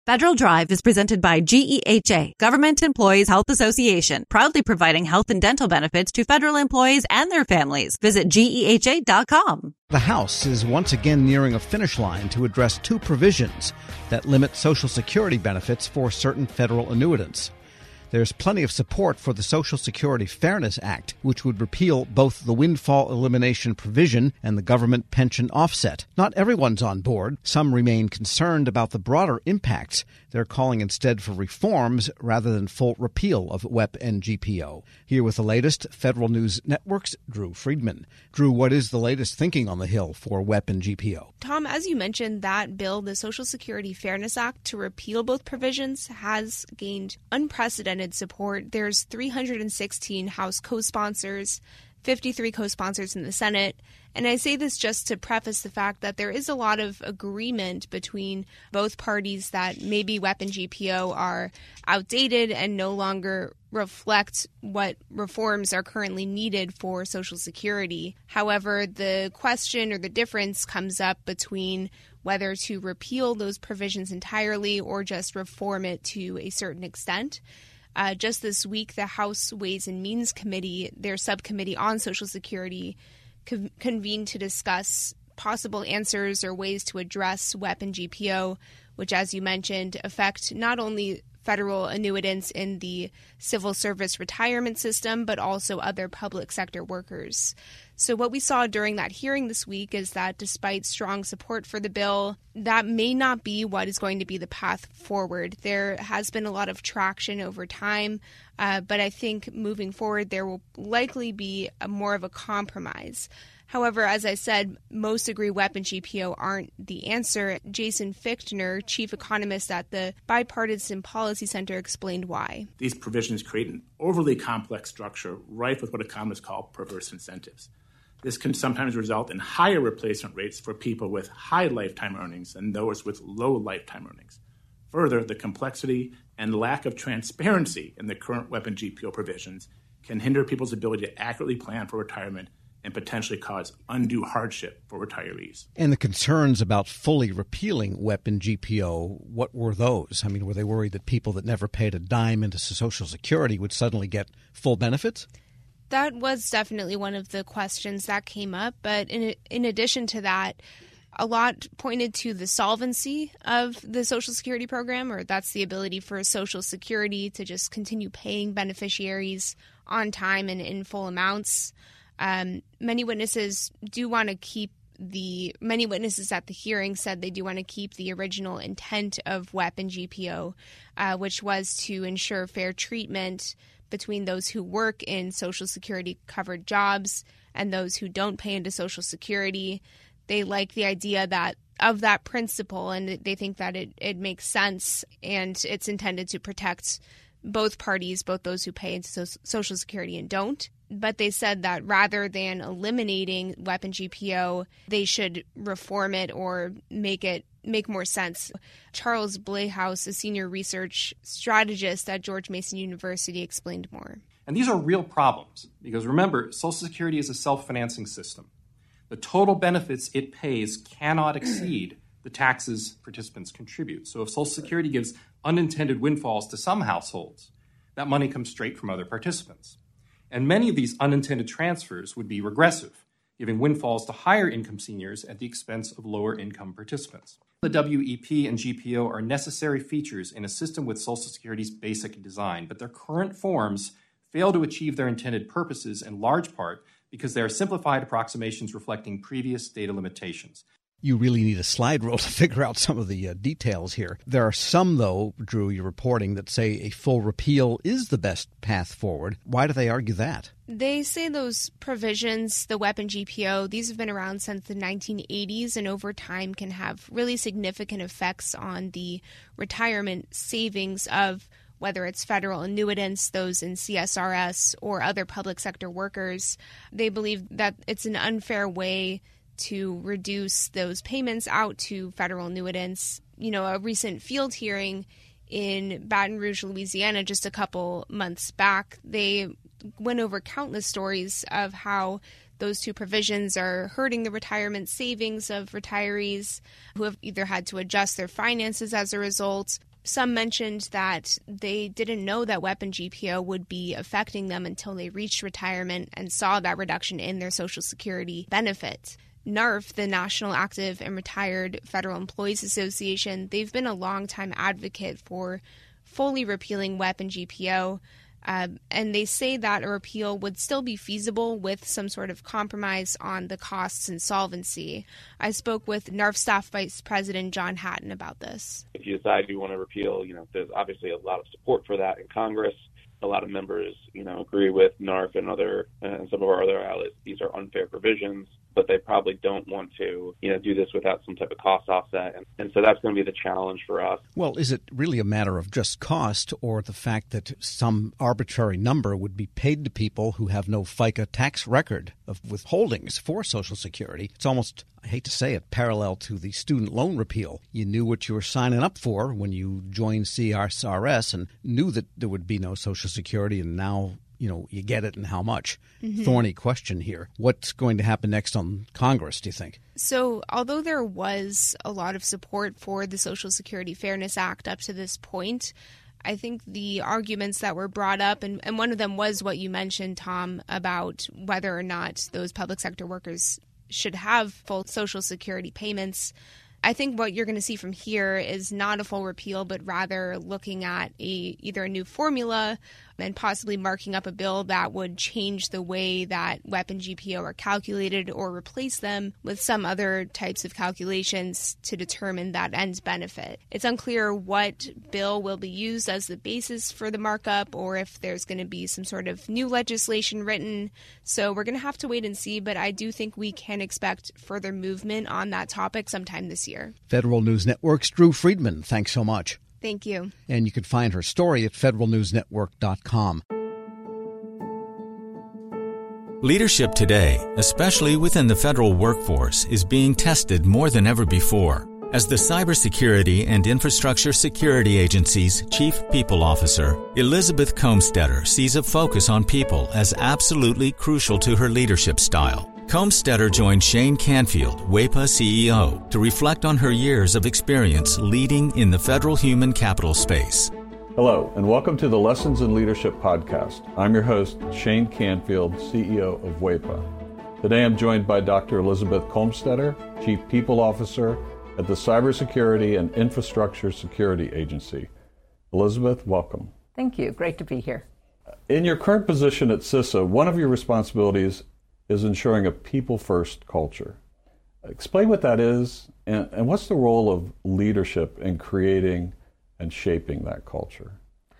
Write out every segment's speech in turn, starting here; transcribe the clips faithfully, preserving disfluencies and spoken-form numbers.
Federal Drive is presented by G E H A, Government Employees Health Association, proudly providing health and dental benefits to federal employees and their families. Visit G E H A dot com. The House is once again nearing a finish line to address two provisions that limit Social Security benefits for certain federal annuitants. There's plenty of support for the Social Security Fairness Act, which would repeal both the windfall elimination provision and the government pension offset. Not everyone's on board. Some remain concerned about the broader impacts. They're calling instead for reforms rather than full repeal of W E P and G P O. Here with the latest, Federal News Network's Drew Friedman. Drew, what is the latest thinking on the Hill for W E P and G P O? Tom, as you mentioned, that bill, the Social Security Fairness Act, to repeal both provisions has gained unprecedented support. There's three hundred sixteen House co-sponsors, fifty-three co-sponsors in the Senate. And I say this just to preface the fact that there is a lot of agreement between both parties that maybe W E P and G P O are outdated and no longer reflect what reforms are currently needed for Social Security. However, the question or the difference comes up between whether to repeal those provisions entirely or just reform it to a certain extent. Uh, just this week, the House Ways and Means Committee, their subcommittee on Social Security, co- convened to discuss possible answers or ways to address W E P and G P O, which, as you mentioned, affect not only federal annuitants in the civil service retirement system, but also other public sector workers. So what we saw during that hearing this week is that despite strong support for the bill, that may not be what is going to be the path forward. There has been a lot of traction over time, uh, but I think moving forward there will likely be a more of a compromise. However, as I said, most agree W E P and G P O aren't the answer. Jason Fichtner, chief economist at the Bipartisan Policy Center, explained why. These provisions create an overly complex structure rife with what economists call perverse incentives. This can sometimes result in higher replacement rates for people with high lifetime earnings than those with low lifetime earnings. Further, the complexity and lack of transparency in the current W E P and G P O provisions can hinder people's ability to accurately plan for retirement and potentially cause undue hardship for retirees. And the concerns about fully repealing W E P and G P O, what were those? I mean, were they worried that people that never paid a dime into Social Security would suddenly get full benefits? That was definitely one of the questions that came up. But in in addition to that, a lot pointed to the solvency of the Social Security program, or that's the ability for Social Security to just continue paying beneficiaries on time and in full amounts. Um, many witnesses do want to keep the many witnesses at the hearing said they do want to keep the original intent of W E P and G P O, uh, which was to ensure fair treatment between those who work in Social Security covered jobs and those who don't pay into Social Security. They like the idea that of that principle, and they think that it, it makes sense, and it's intended to protect both parties, both those who pay into so- Social Security and don't. But they said that rather than eliminating W E P and G P O, they should reform it or make it make more sense. Charles Blehaus, a senior research strategist at George Mason University, explained more. And these are real problems because, remember, Social Security is a self-financing system. The total benefits it pays cannot exceed the taxes participants contribute. So if Social Security gives unintended windfalls to some households, that money comes straight from other participants. And many of these unintended transfers would be regressive, giving windfalls to higher income seniors at the expense of lower income participants. The W E P and G P O are necessary features in a system with Social Security's basic design, but their current forms fail to achieve their intended purposes in large part because they are simplified approximations reflecting previous data limitations. You really need a slide rule to figure out some of the uh, details here. There are some, though, Drew, you're reporting, that say a full repeal is the best path forward. Why do they argue that? They say those provisions, the W E P and G P O, these have been around since the nineteen eighties and over time can have really significant effects on the retirement savings of whether it's federal annuitants, those in C S R S, or other public sector workers. They believe that it's an unfair way to reduce those payments out to federal annuitants. You know, a recent field hearing in Baton Rouge, Louisiana, just a couple months back, they went over countless stories of how those two provisions are hurting the retirement savings of retirees who have either had to adjust their finances as a result, Some mentioned that they didn't know that weapon G P O would be affecting them until they reached retirement and saw that reduction in their Social Security benefits. NARF, the National Active and Retired Federal Employees Association, they've been a longtime advocate for fully repealing weapon G P O. Uh, and they say that a repeal would still be feasible with some sort of compromise on the costs and solvency. I spoke with NARF Staff Vice President John Hatton about this. If you decide you want to repeal, you know, there's obviously a lot of support for that in Congress. A lot of members, you know, agree with NARF and other and some of our other allies. These are unfair provisions, but they probably don't want to, you know, do this without some type of cost offset. And, and so that's going to be the challenge for us. Well, is it really a matter of just cost or the fact that some arbitrary number would be paid to people who have no FICA tax record of withholdings for Social Security? It's almost, I hate to say it, parallel to the student loan repeal. You knew what you were signing up for when you joined C S R S and knew that there would be no Social Security, and now you know, you get it and how much. Mm-hmm. Thorny question here. What's going to happen next on Congress, do you think? So although there was a lot of support for the Social Security Fairness Act up to this point, I think the arguments that were brought up, and, and one of them was what you mentioned, Tom, about whether or not those public sector workers should have full Social Security payments. I think what you're going to see from here is not a full repeal, but rather looking at a either a new formula and possibly marking up a bill that would change the way that weapon G P O are calculated or replace them with some other types of calculations to determine that end benefit. It's unclear what bill will be used as the basis for the markup or if there's going to be some sort of new legislation written. So we're going to have to wait and see, but I do think we can expect further movement on that topic sometime this year. Federal News Network's Drew Friedman, thanks so much. Thank you. And you can find her story at federal news network dot com. Leadership today, especially within the federal workforce, is being tested more than ever before. As the Cybersecurity and Infrastructure Security Agency's Chief People Officer, Elizabeth Comstetter sees a focus on people as absolutely crucial to her leadership style. Comstetter joined Shane Canfield, WEPA C E O, to reflect on her years of experience leading in the federal human capital space. Hello, and welcome to the Lessons in Leadership podcast. I'm your host, Shane Canfield, C E O of WEPA. Today I'm joined by Doctor Elizabeth Comstetter, Chief People Officer at the Cybersecurity and Infrastructure Security Agency. Elizabeth, welcome. Thank you. Great to be here. In your current position at CISA, one of your responsibilities is ensuring a people-first culture. Explain what that is, and, and what's the role of leadership in creating and shaping that culture?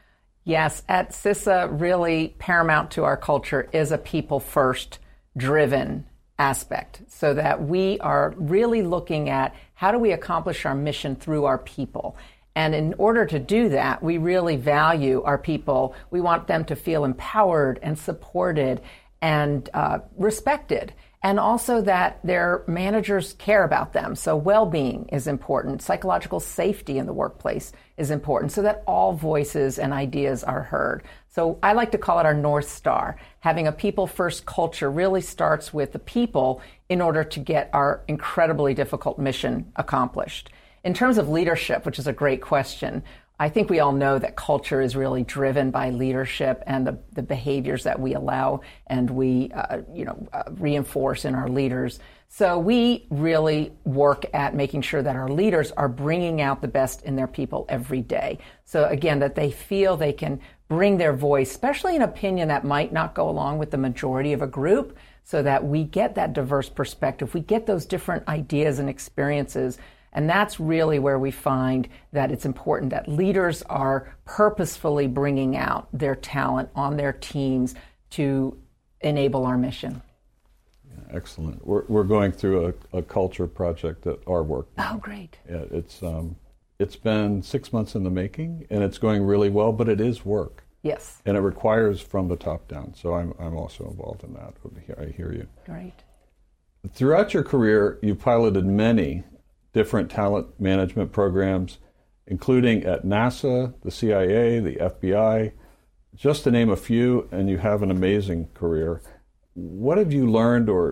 Yes, at CISA, really paramount to our culture is a people-first driven aspect, so that we are really looking at how do we accomplish our mission through our people. And in order to do that, we really value our people. We want them to feel empowered and supported and uh, respected, and also that their managers care about them. So well-being is important. Psychological safety in the workplace is important, so that all voices and ideas are heard. So I like to call it our North Star. Having a people-first culture really starts with the people in order to get our incredibly difficult mission accomplished. In terms of leadership, which is a great question, I think we all know that culture is really driven by leadership and the, the behaviors that we allow and we, uh, you know, uh, reinforce in our leaders. So we really work at making sure that our leaders are bringing out the best in their people every day. So again, that they feel they can bring their voice, especially an opinion that might not go along with the majority of a group, so that we get that diverse perspective. We get those different ideas and experiences. And that's really where we find that it's important that leaders are purposefully bringing out their talent on their teams to enable our mission. Yeah, excellent. We're we're going through a, a culture project at our work now. Oh, great. Yeah, it's um, it's been six months in the making, and it's going really well, but it is work. Yes. And it requires from the top down. So I'm I'm also involved in that. I hear you. Great. Throughout your career, you piloted many different talent management programs, including at NASA, the C I A, the F B I, just to name a few, and you have an amazing career. What have you learned, or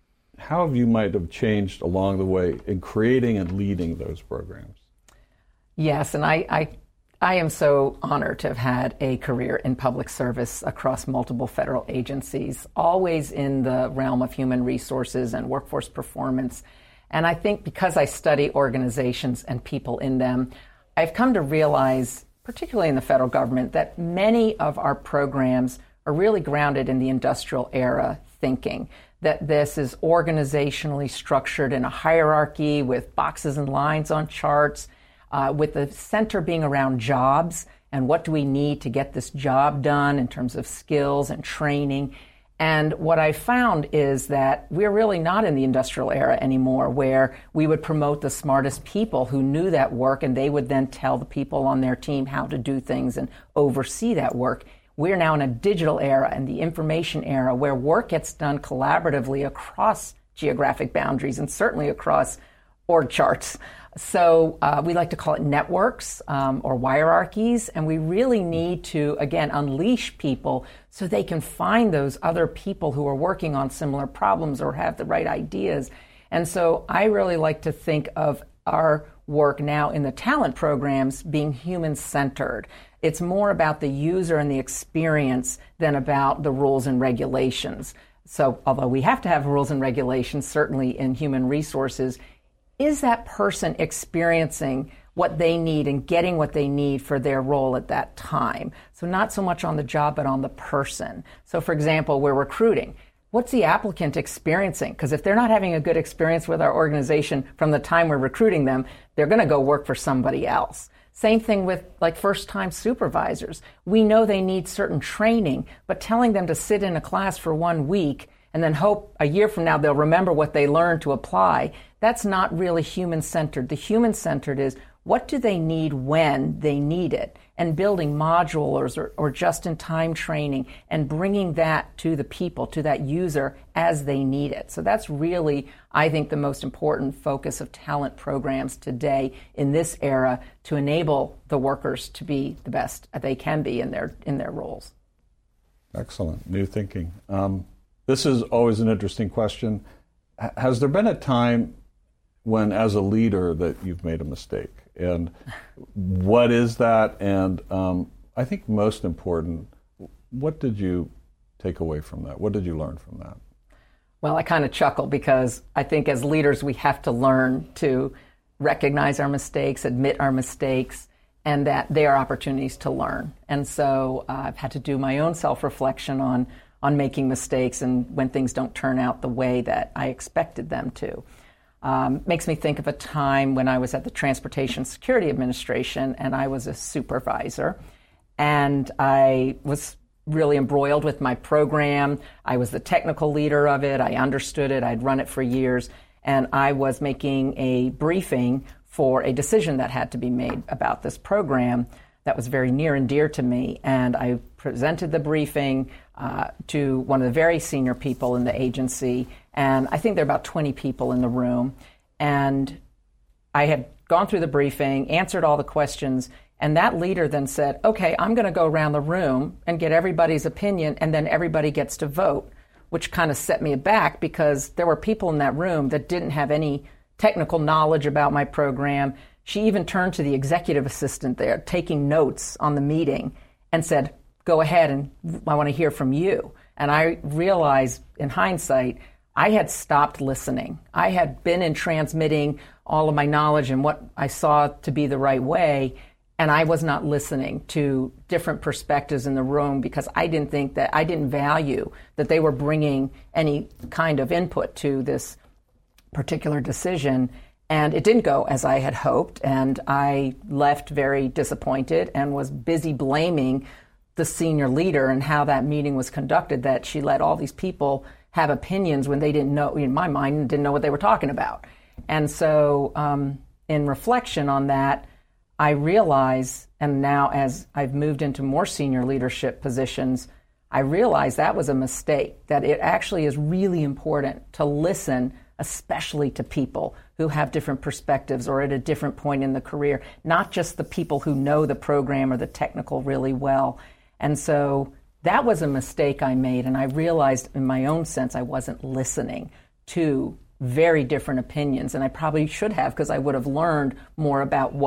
how have you might have changed along the way in creating and leading those programs? Yes, and I, I I am so honored to have had a career in public service across multiple federal agencies, always in the realm of human resources and workforce performance. And I think because I study organizations and people in them, I've come to realize, particularly in the federal government, that many of our programs are really grounded in the industrial era thinking, that this is organizationally structured in a hierarchy with boxes and lines on charts, Uh, with the center being around jobs and what do we need to get this job done in terms of skills and training. And what I found is that we're really not in the industrial era anymore, where we would promote the smartest people who knew that work and they would then tell the people on their team how to do things and oversee that work. We're now in a digital era and the information era where work gets done collaboratively across geographic boundaries and certainly across org charts. So uh, we like to call it networks um, or hierarchies, and we really need to, again, unleash people so they can find those other people who are working on similar problems or have the right ideas. And so I really like to think of our work now in the talent programs being human-centered. It's more about the user and the experience than about the rules and regulations. So although we have to have rules and regulations, certainly in human resources, is that person experiencing what they need and getting what they need for their role at that time? So not so much on the job, but on the person. So for example, we're recruiting. What's the applicant experiencing? Because if they're not having a good experience with our organization from the time we're recruiting them, they're going to go work for somebody else. Same thing with like first-time supervisors. We know they need certain training, but telling them to sit in a class for one week and then hope a year from now they'll remember what they learned to apply, that's not really human-centered. The human-centered is what do they need when they need it, and building modules or, or just-in-time training and bringing that to the people, to that user as they need it. So that's really, I think, the most important focus of talent programs today in this era to enable the workers to be the best they can be in their in their roles. Excellent. New thinking. Um, this is always an interesting question. H- has there been a time when, as a leader, that you've made a mistake? And what is that? And um, I think most important, what did you take away from that? What did you learn from that? Well, I kind of chuckle because I think as leaders we have to learn to recognize our mistakes, admit our mistakes, and that they are opportunities to learn. And so uh, I've had to do my own self-reflection on, on making mistakes and when things don't turn out the way that I expected them to. Um, makes me think of a time when I was at the Transportation Security Administration and I was a supervisor, and I was really embroiled with my program. I was the technical leader of it. I understood it. I'd run it for years, and I was making a briefing for a decision that had to be made about this program that was very near and dear to me. And I presented the briefing uh, to one of the very senior people in the agency, and I think there are about twenty people in the room. And I had gone through the briefing, answered all the questions, and that leader then said, okay, I'm going to go around the room and get everybody's opinion, and then everybody gets to vote, which kind of set me aback because there were people in that room that didn't have any technical knowledge about my program. She even turned to the executive assistant there, taking notes on the meeting, and said, go ahead, and I want to hear from you. And I realized, in hindsight, I had stopped listening. I had been in transmitting all of my knowledge and what I saw to be the right way, and I was not listening to different perspectives in the room because I didn't think that, I didn't value that they were bringing any kind of input to this particular decision. And it didn't go as I had hoped, and I left very disappointed and was busy blaming the senior leader and how that meeting was conducted, that she let all these people have opinions when they didn't know, in my mind, didn't know what they were talking about. And so um, in reflection on that, I realize, and now as I've moved into more senior leadership positions, I realize that was a mistake, that it actually is really important to listen, especially to people who have different perspectives or at a different point in the career, not just the people who know the program or the technical really well. And so that was a mistake I made, and I realized in my own sense I wasn't listening to very different opinions, and I probably should have, because I would have learned more about what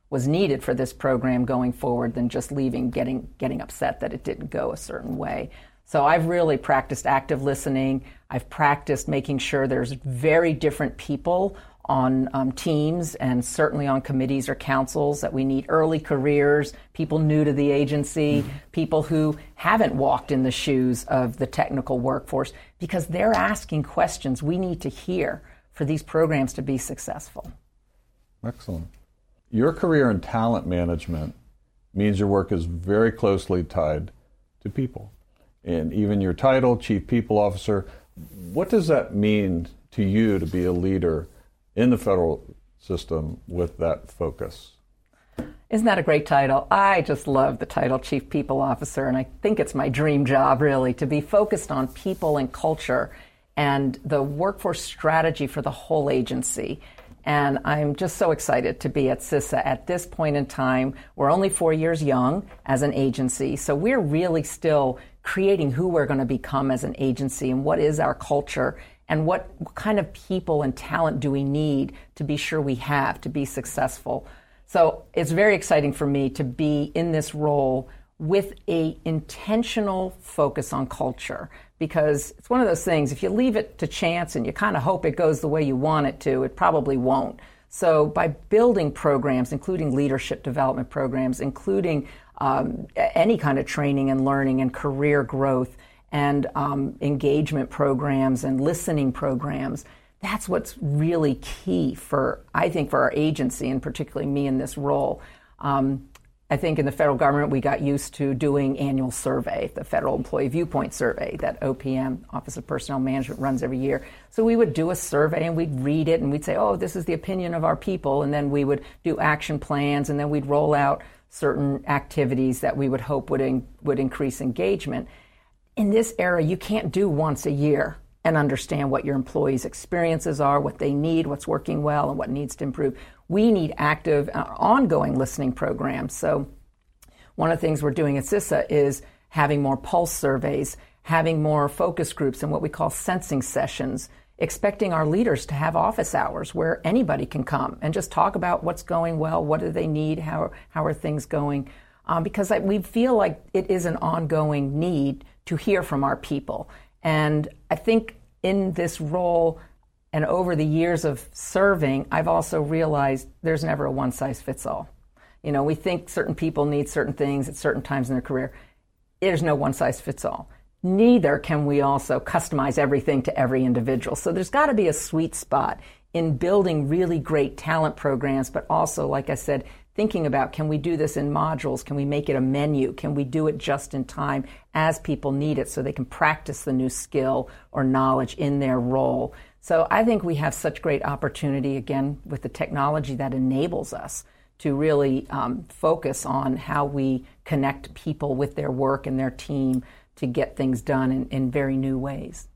was needed for this program going forward than just leaving, getting getting upset that it didn't go a certain way. So I've really practiced active listening. I've practiced making sure there's very different people on um, teams and certainly on committees or councils, that we need early careers, people new to the agency, mm-hmm. people who haven't walked in the shoes of the technical workforce, because they're asking questions we need to hear for these programs to be successful. Excellent. Your career in talent management means your work is very closely tied to people. And even your title, Chief People Officer, what does that mean to you to be a leader in the federal system with that focus? Isn't that a great title? I just love the title Chief People Officer, and I think it's my dream job, really, to be focused on people and culture and the workforce strategy for the whole agency. And I'm just so excited to be at CISA at this point in time. We're only four years young as an agency, so we're really still creating who we're going to become as an agency and what is our culture and what kind of people and talent do we need to be sure we have to be successful. So it's very exciting for me to be in this role with a intentional focus on culture, because it's one of those things, if you leave it to chance and you kind of hope it goes the way you want it to, it probably won't. So by building programs, including leadership development programs, including um, any kind of training and learning and career growth and um, engagement programs and listening programs, that's what's really key for, I think, for our agency, and particularly me in this role. Um, I think in the federal government, we got used to doing annual survey, the Federal Employee Viewpoint Survey that O P M, Office of Personnel Management, runs every year. So we would do a survey and we'd read it and we'd say, oh, this is the opinion of our people. And then we would do action plans, and then we'd roll out certain activities that we would hope would, in, would increase engagement. In this era, you can't do once a year and understand what your employees' experiences are, what they need, what's working well, and what needs to improve. We need active, uh, ongoing listening programs. So one of the things we're doing at CISA is having more pulse surveys, having more focus groups and what we call sensing sessions, expecting our leaders to have office hours where anybody can come and just talk about what's going well, what do they need, how, how are things going, um, because I, we feel like it is an ongoing need to hear from our people. And I think in this role and over the years of serving, I've also realized there's never a one-size-fits-all. You know, we think certain people need certain things at certain times in their career. There's no one-size-fits-all. Neither can we also customize everything to every individual. So there's got to be a sweet spot in building really great talent programs, but also, like I said, thinking about, can we do this in modules? Can we make it a menu? Can we do it just in time as people need it so they can practice the new skill or knowledge in their role? So I think we have such great opportunity, again, with the technology that enables us to really um, focus on how we connect people with their work and their team to get things done in, in very new ways.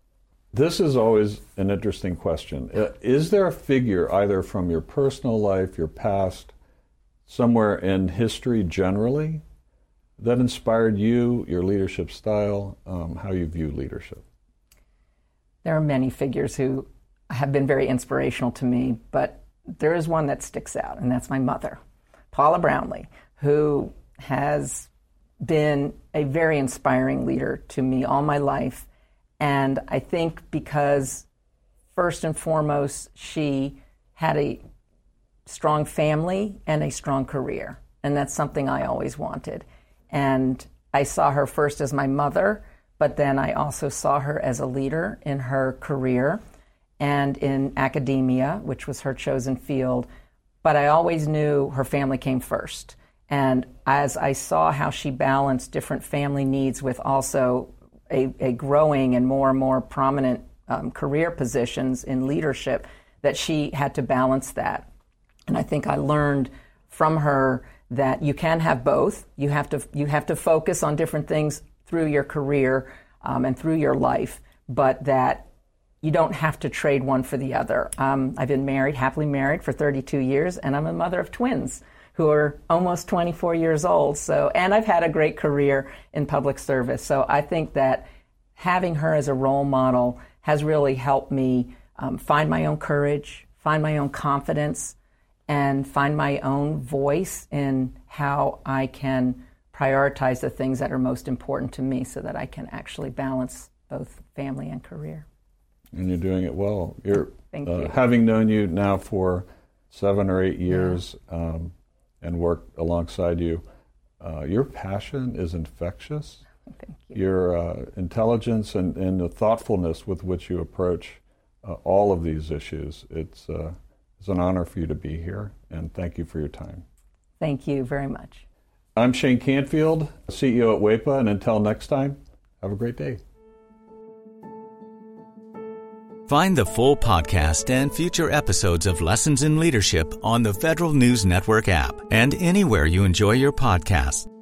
This is always an interesting question. Is there a figure, either from your personal life, your past, somewhere in history generally, that inspired you, your leadership style, um, how you view leadership? There are many figures who have been very inspirational to me, but there is one that sticks out, and that's my mother, Paula Brownlee, who has been a very inspiring leader to me all my life. And I think because, first and foremost, she had a strong family and a strong career. And that's something I always wanted. And I saw her first as my mother, but then I also saw her as a leader in her career and in academia, which was her chosen field. But I always knew her family came first. And as I saw how she balanced different family needs with also a, a growing and more and more prominent um, career positions in leadership, that she had to balance that. And I think I learned from her that you can have both. You have to you have to focus on different things through your career um, and through your life, but that you don't have to trade one for the other. Um, I've been married, happily married for thirty-two years, and I'm a mother of twins who are almost twenty-four years old. So, and I've had a great career in public service. So I think that having her as a role model has really helped me um, find my own courage, find my own confidence, and find my own voice in how I can prioritize the things that are most important to me so that I can actually balance both family and career. And you're doing it well. You're Thank uh, you. Having known you now for seven or eight years yeah. um, and worked alongside you, uh, your passion is infectious. Thank you. Your uh, intelligence and, and the thoughtfulness with which you approach uh, all of these issues, it's, uh, it's an honor for you to be here, and thank you for your time. Thank you very much. I'm Shane Canfield, C E O at WEPA, and until next time, have a great day. Find the full podcast and future episodes of Lessons in Leadership on the Federal News Network app and anywhere you enjoy your podcasts.